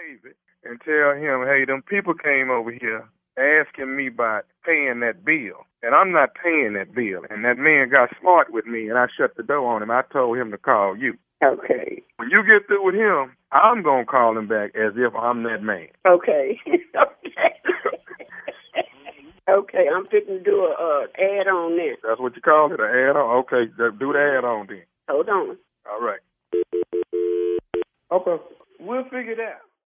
David and tell him, hey, them people came over here asking me about paying that bill, and I'm not paying that bill. And that man got smart with me, and I shut the door on him. I told him to call you. Okay. When you get through with him, I'm going to call him back as if I'm that man. Okay. Okay. Okay, I'm fixing to do a add-on then. That's what you call it, an add-on? Okay, do the add-on then. Hold on. All right. Okay. We'll figure it out.